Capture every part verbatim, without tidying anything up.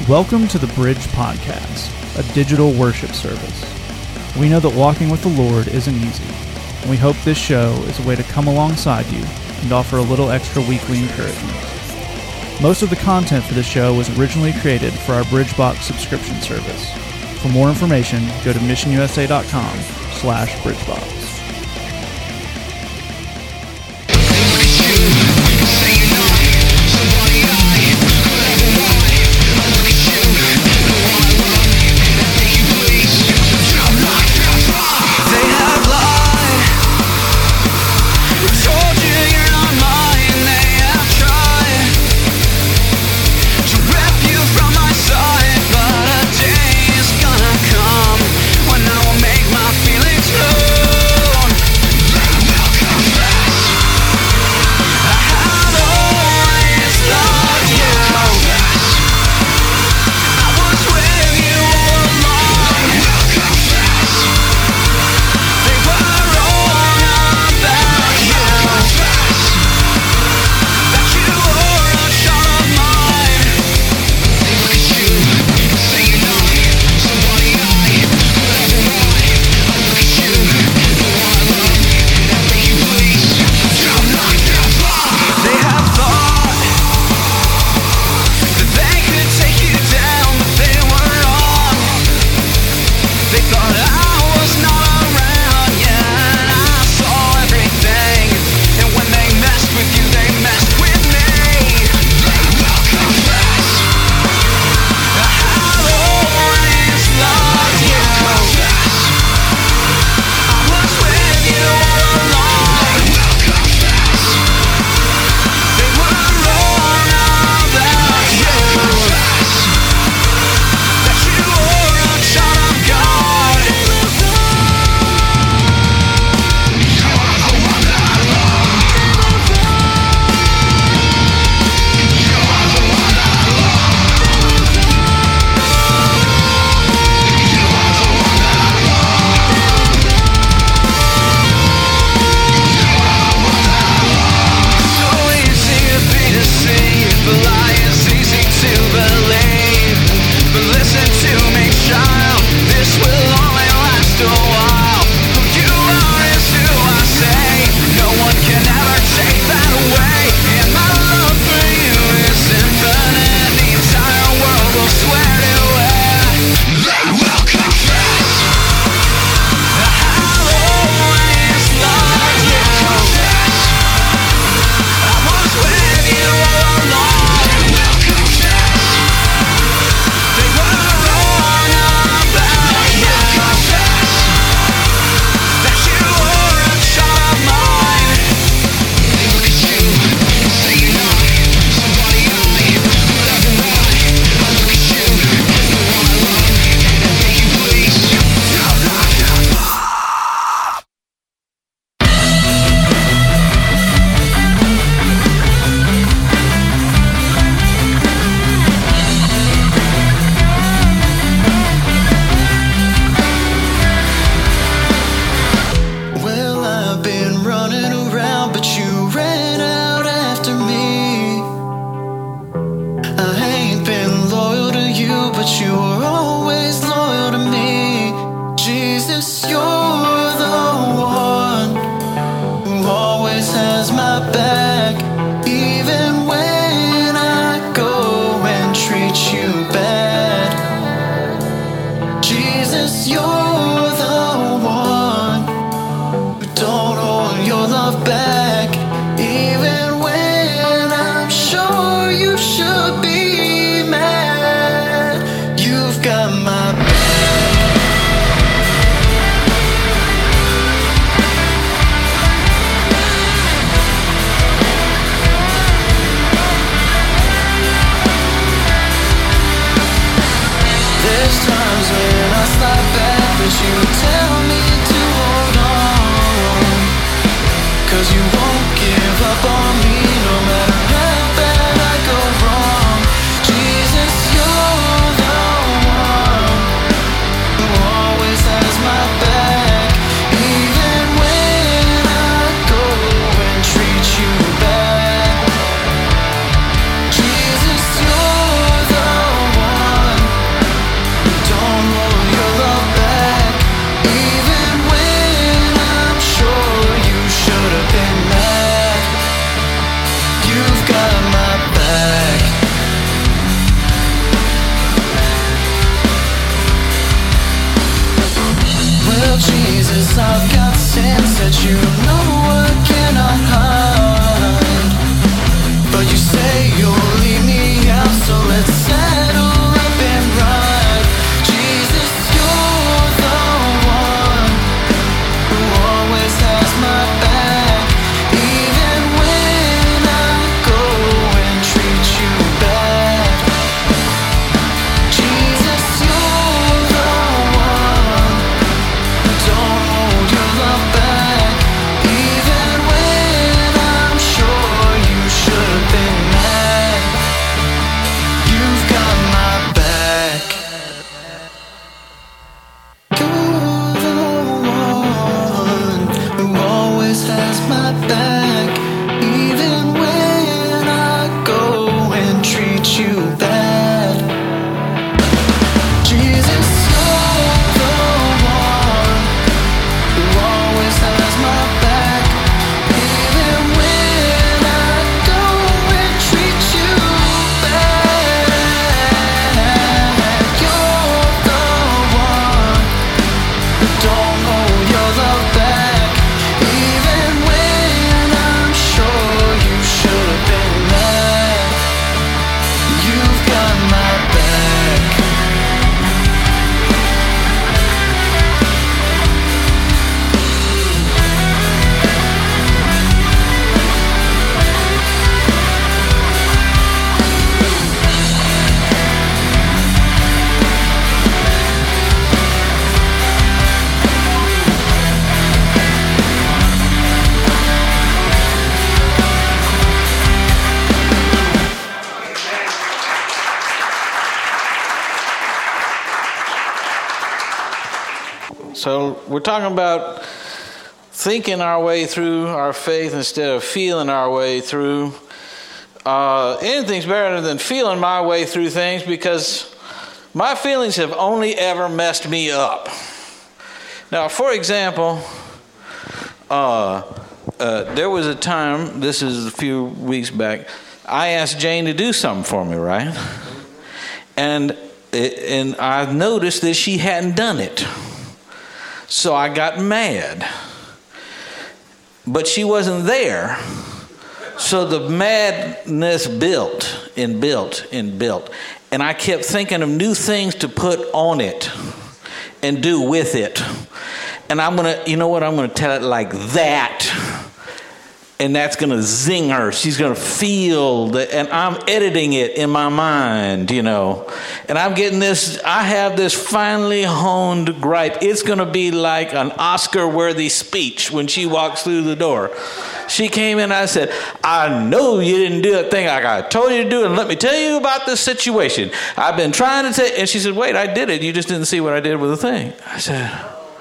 Welcome to the Bridge Podcast, a digital worship service. We know that walking with the Lord isn't easy, and we hope this show is a way to come alongside you and offer a little extra weekly encouragement. Most of the content for the show was originally created for our BridgeBox subscription service. For more information, go to missionusa.com slash bridgebox. 'cause I've got sins that you know I cannot hide. But you say you'll leave me out, so let's settle up and ride. Jesus, you're the one who always has my back, even when I go and treat you bad. Jesus, you're the one who don't hold your love back, even when I'm sure you should have been mad. You've got my back. You're the one who always has my back, even when I go and treat you bad. Jesus, you're the one who always has my back, even when I go and treat you bad. You're the one who don't hold your love back, even when I'm sure you should have been mad. You've got my back. So we're talking about thinking our way through our faith instead of feeling our way through. Uh, anything's better than feeling my way through things, because my feelings have only ever messed me up. Now, for example, uh, uh, there was a time, this is a few weeks back, I asked Jane to do something for me, right? And, and I noticed that she hadn't done it. So I got mad. But she wasn't there. So the madness built and built and built. And I kept thinking of new things to put on it and do with it. And I'm going to, you know what, I'm going to tell it like that. And that's going to zing her. She's going to feel that, and I'm editing it in my mind, you know. And I'm getting this, I have this finely honed gripe. It's going to be like an Oscar-worthy speech when she walks through the door. She came in, I said, I know you didn't do that thing like I told you to do, and let me tell you about this situation. I've been trying to say, and she said, wait, I did it. You just didn't see what I did with the thing. I said,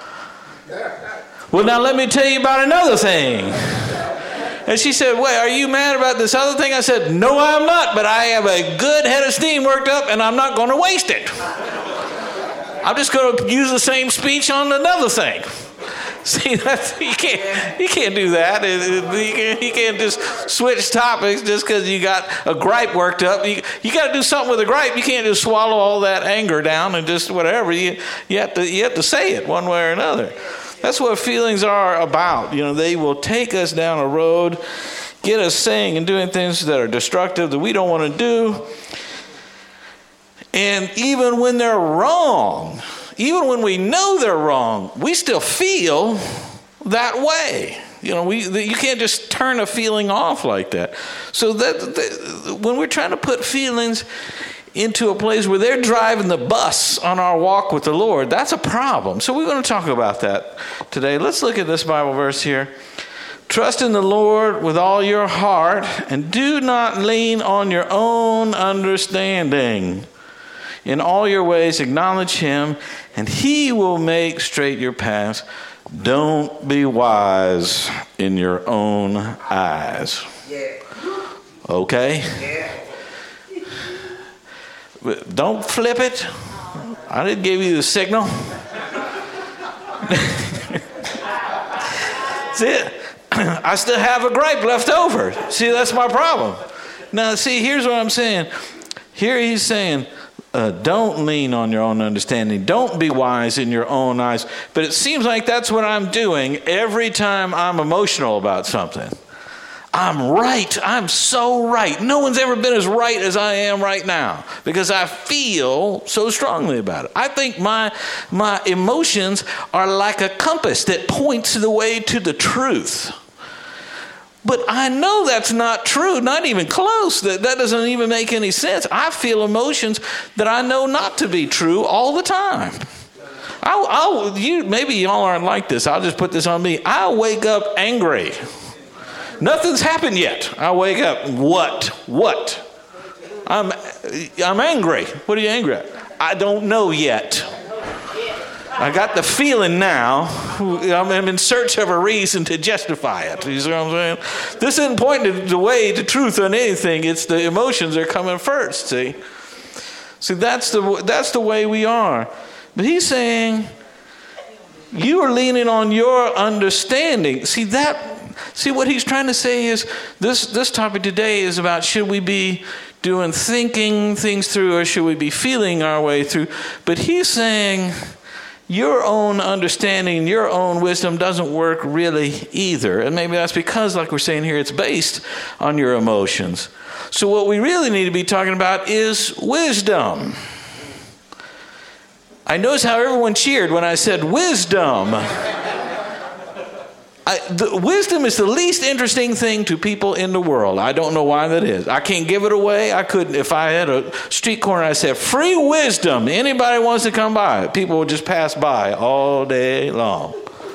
well, now let me tell you about another thing. And she said, wait, are you mad about this other thing? I said, no, I'm not, but I have a good head of steam worked up, and I'm not going to waste it. I'm just going to use the same speech on another thing. See, that's, you can't you can't do that. It, it, you, can't, you can't just switch topics just because you got a gripe worked up. You, you got to do something with a gripe. You can't just swallow all that anger down and just whatever. You, you, have to, you have to say it one way or another. That's what feelings are about. You know, they will take us down a road, get us saying and doing things that are destructive that we don't want to do. And even when they're wrong, even when we know they're wrong, we still feel that way. You know, we you can't just turn a feeling off like that. So that, that when we're trying to put feelings into a place where they're driving the bus on our walk with the Lord, that's a problem. So we're going to talk about that today. Let's look at this Bible verse here. Trust in the Lord with all your heart, and do not lean on your own understanding. In all your ways acknowledge him, and he will make straight your paths. Don't be wise in your own eyes. Okay? Don't flip it. I didn't give you the signal. See, I still have a gripe left over. See, that's my problem. Now, see, here's what I'm saying. Here he's saying, Uh, don't lean on your own understanding. Don't be wise in your own eyes. But it seems like that's what I'm doing every time I'm emotional about something. I'm right. I'm so right. No one's ever been as right as I am right now because I feel so strongly about it. I think my my emotions are like a compass that points the way to the truth. But I know that's not true, not even close. That, that doesn't even make any sense. I feel emotions that I know not to be true all the time. I'll, I'll, you, maybe y'all aren't like this. I'll just put this on me. I wake up angry. Nothing's happened yet. I wake up, what? What? I'm I'm angry. What are you angry at? I don't know yet. I got the feeling now. I'm in search of a reason to justify it. You see what I'm saying? This isn't pointing the way to truth on anything. It's the emotions that are coming first, see? See, that's the that's the way we are. But he's saying, you are leaning on your understanding. See, that... See, what he's trying to say is this, this topic today is about should we be doing thinking things through or should we be feeling our way through? But he's saying your own understanding, your own wisdom doesn't work really either. And maybe that's because, like we're saying here, it's based on your emotions. So what we really need to be talking about is wisdom. I noticed how everyone cheered when I said wisdom. I, the, wisdom is the least interesting thing to people in the world. I don't know why that is. I can't give it away. I couldn't. If I had a street corner, I said, free wisdom. Anybody wants to come by. People would just pass by all day long.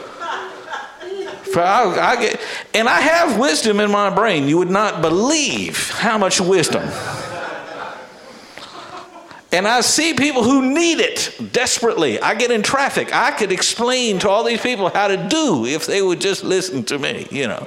For I, I get, and I have wisdom in my brain. You would not believe how much wisdom. And I see people who need it desperately. I get in traffic. I could explain to all these people how to do if they would just listen to me, you know.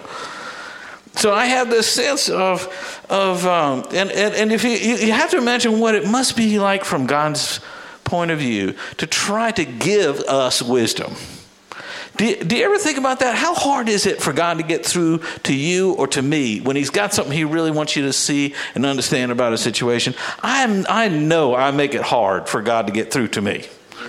So I have this sense of, of um, and, and, and if you, you have to imagine what it must be like from God's point of view to try to give us wisdom. Do you, do you ever think about that? How hard is it for God to get through to you or to me when he's got something he really wants you to see and understand about a situation? I'm, I know I make it hard for God to get through to me.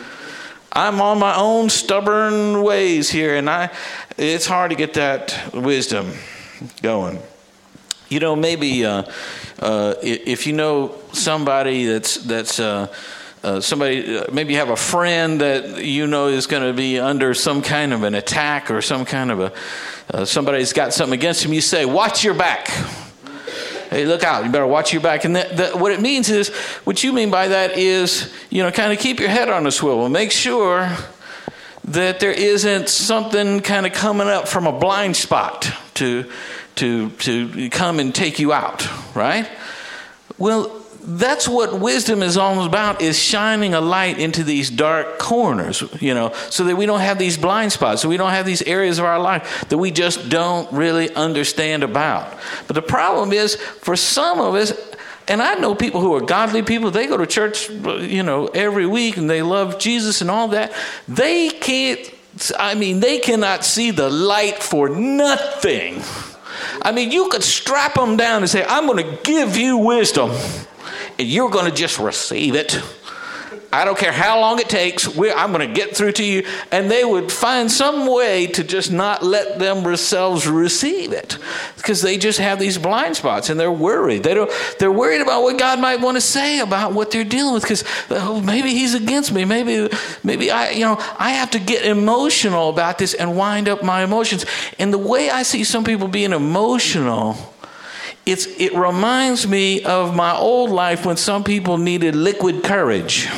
I'm on my own stubborn ways here, and I it's hard to get that wisdom going. You know, maybe uh, uh, if you know somebody that's that's uh, uh, somebody, uh, maybe you have a friend that you know is going to be under some kind of an attack or some kind of a uh, somebody's got something against him. You say, "Watch your back." Hey, look out! You better watch your back. And that, that, what it means is, what you mean by that is, you know, kind of keep your head on a swivel. Make sure that there isn't something kind of coming up from a blind spot to to to come and take you out, right? Well, that's what wisdom is all about, is shining a light into these dark corners, you know, so that we don't have these blind spots, so we don't have these areas of our life that we just don't really understand about. But the problem is, for some of us, and I know people who are godly people, they go to church, you know, every week, and they love Jesus and all that. They can't, I mean, they cannot see the light for nothing. I mean, you could strap them down and say, "I'm going to give you wisdom, and you're going to just receive it. I don't care how long it takes. We're, I'm going to get through to you." And they would find some way to just not let themselves receive it, because they just have these blind spots and they're worried. They don't. They're worried about what God might want to say about what they're dealing with, because oh, maybe He's against me. Maybe, maybe I, you know, I have to get emotional about this and wind up my emotions. And the way I see some people being emotional, It's, it reminds me of my old life when some people needed liquid courage.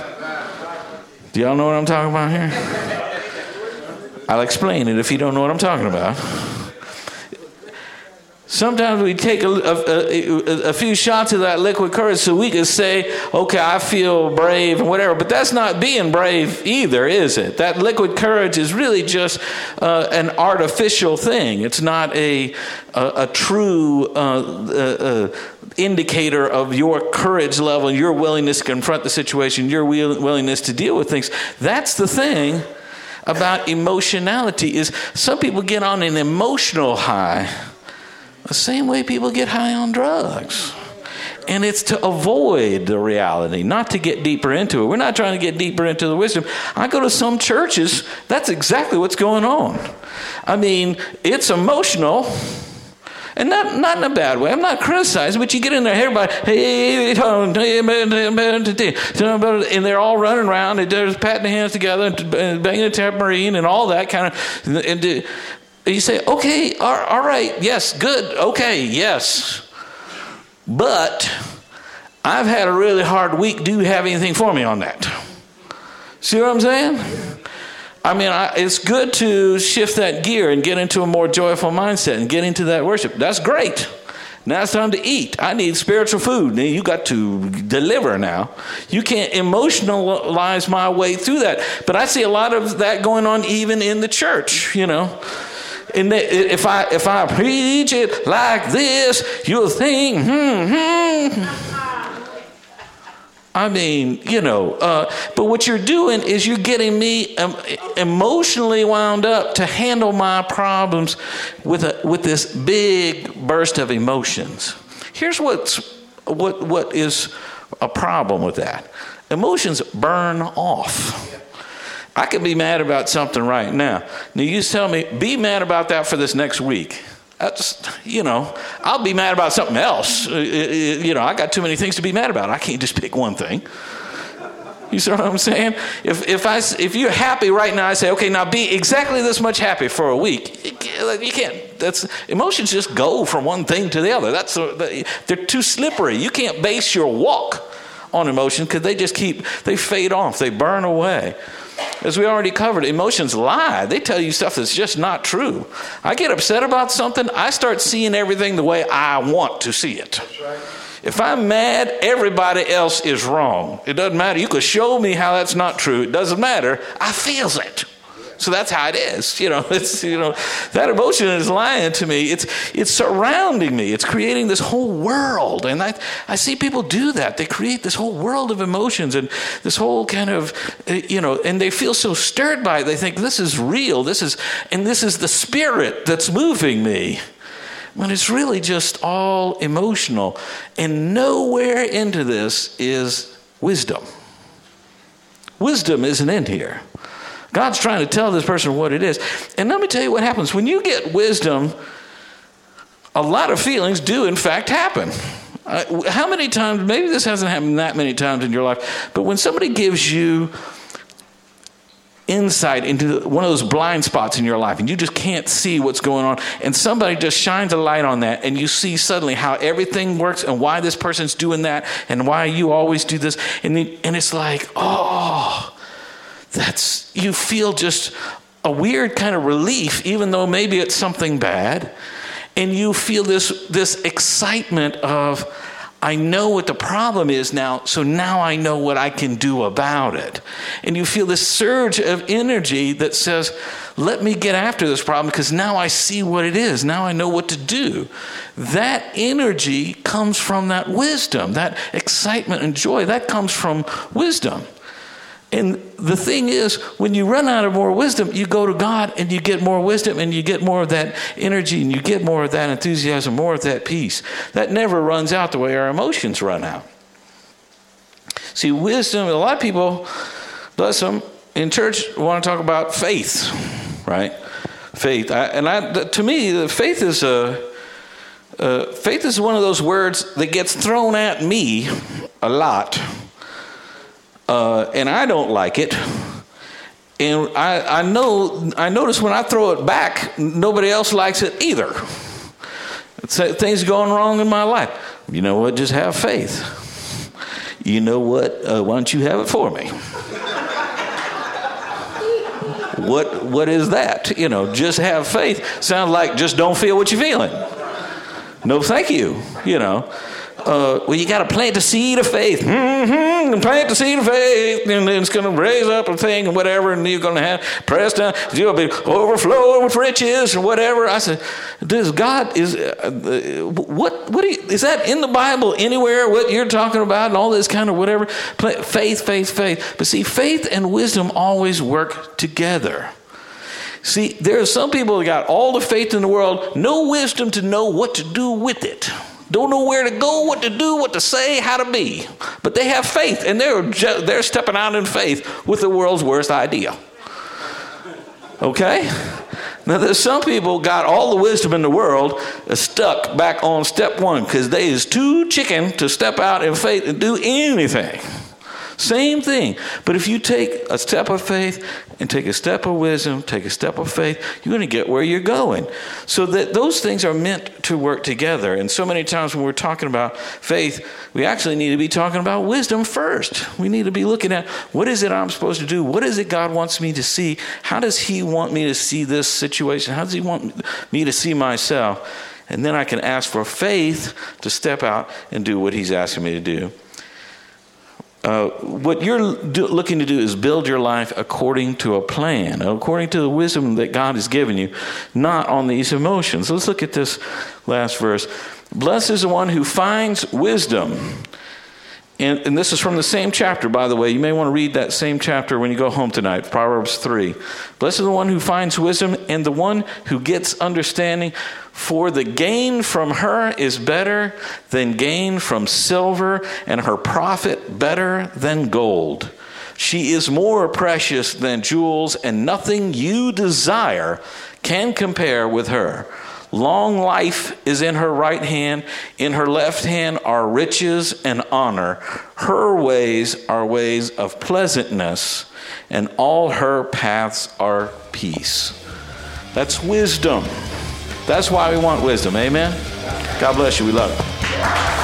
Do y'all know what I'm talking about here? I'll explain it if you don't know what I'm talking about. Sometimes we take a, a, a, a few shots of that liquid courage so we can say, "Okay, I feel brave," and whatever. But that's not being brave either, is it? That liquid courage is really just uh, an artificial thing. It's not a a, a true uh, uh, uh, indicator of your courage level, your willingness to confront the situation, your will, willingness to deal with things. That's the thing about emotionality, is some people get on an emotional high the same way people get high on drugs. And it's to avoid the reality, not to get deeper into it. We're not trying to get deeper into the wisdom. I go to some churches, that's exactly what's going on. I mean, it's emotional, and not, not in a bad way. I'm not criticizing, but you get in there, everybody, hey, and they're all running around, and they're patting their hands together, and banging a tambourine, and all that kind of, and you say, okay, all, all right, yes, good, okay, yes. But I've had a really hard week. Do you have anything for me on that? See what I'm saying? I mean, I, it's good to shift that gear and get into a more joyful mindset and get into that worship. That's great. Now it's time to eat. I need spiritual food. Now you got to deliver now. You can't emotionalize my way through that. But I see a lot of that going on even in the church, you know. And if I if I preach it like this, you'll think, hmm, hmm. I mean, you know, uh, but what you're doing is you're getting me um, emotionally wound up to handle my problems with a with this big burst of emotions. Here's what's what what is a problem with that. Emotions burn off. I could be mad about something right now. Now you tell me, be mad about that for this next week. That's, you know, I'll be mad about something else. You know, I got too many things to be mad about. I can't just pick one thing. You see what I'm saying? If if I if you're happy right now, I say, okay, now be exactly this much happy for a week. You can't. That's emotions just go from one thing to the other. That's a, they're too slippery. You can't base your walk on emotion because they just keep they fade off. They burn away. As we already covered, emotions lie. They tell you stuff that's just not true. I get upset about something, I start seeing everything the way I want to see it. That's right. If I'm mad, everybody else is wrong. It doesn't matter. You could show me how that's not true. It doesn't matter. I feels it. So that's how it is. You know, it's, you know, that emotion is lying to me. It's it's surrounding me. It's creating this whole world. And I, I see people do that. They create this whole world of emotions and this whole kind of, you know, and they feel so stirred by it. They think this is real. This is, and this is the spirit that's moving me. When it's really just all emotional. And nowhere into this is wisdom. Wisdom isn't in here. God's trying to tell this person what it is. And let me tell you what happens. When you get wisdom, a lot of feelings do in fact happen. Uh, how many times, maybe this hasn't happened that many times in your life, but when somebody gives you insight into one of those blind spots in your life and you just can't see what's going on, and somebody just shines a light on that and you see suddenly how everything works and why this person's doing that and why you always do this, and, the, and it's like, oh, that's, you feel just a weird kind of relief, even though maybe it's something bad. And you feel this, this excitement of, I know what the problem is now, so now I know what I can do about it. And you feel this surge of energy that says, let me get after this problem because now I see what it is. Now I know what to do. That energy comes from that wisdom, that excitement and joy. That comes from wisdom. And the thing is, when you run out of more wisdom, you go to God and you get more wisdom and you get more of that energy and you get more of that enthusiasm, more of that peace. That never runs out the way our emotions run out. See, wisdom, a lot of people, bless them, in church want to talk about faith, right? Faith. I, and I, to me, the faith is a, uh, faith is one of those words that gets thrown at me a lot. Uh, and I don't like it. And I, I know, I notice when I throw it back, nobody else likes it either. Things going wrong in my life. You know what? Just have faith. You know what? Uh, why don't you have it for me? What What is that? You know, just have faith. Sounds like just don't feel what you're feeling. No, thank you. You know. Uh, well, you got to plant the seed of faith. Mm-hmm. Plant the seed of faith, and then it's going to raise up a thing and whatever, and you're going to have pressed down. You'll be overflowing with riches or whatever. I said, "Does God is uh, what? What do you, is that in the Bible anywhere? What you're talking about and all this kind of whatever? Faith, faith, faith. But see, faith and wisdom always work together. See, there are some people that got all the faith in the world, no wisdom to know what to do with it. Don't know where to go, what to do, what to say, how to be. But they have faith, and they're, they're stepping out in faith with the world's worst idea. Okay? Now, there's some people got all the wisdom in the world stuck back on step one because they is too chicken to step out in faith and do anything. Same thing. But if you take a step of faith and take a step of wisdom, take a step of faith, you're going to get where you're going. So that those things are meant to work together. And so many times when we're talking about faith, we actually need to be talking about wisdom first. We need to be looking at, what is it I'm supposed to do? What is it God wants me to see? How does he want me to see this situation? How does he want me to see myself? And then I can ask for faith to step out and do what he's asking me to do. Uh, what you're do, looking to do is build your life according to a plan, according to the wisdom that God has given you, not on these emotions. Let's look at this last verse. Blessed is the one who finds wisdom. And, and this is from the same chapter, by the way. You may want to read that same chapter when you go home tonight, Proverbs three. Blessed is the one who finds wisdom and the one who gets understanding. For the gain from her is better than gain from silver, and her profit better than gold. She is more precious than jewels, and nothing you desire can compare with her. Long life is in her right hand. In her left hand are riches and honor. Her ways are ways of pleasantness, and all her paths are peace. That's wisdom. That's why we want wisdom. Amen? God bless you. We love you.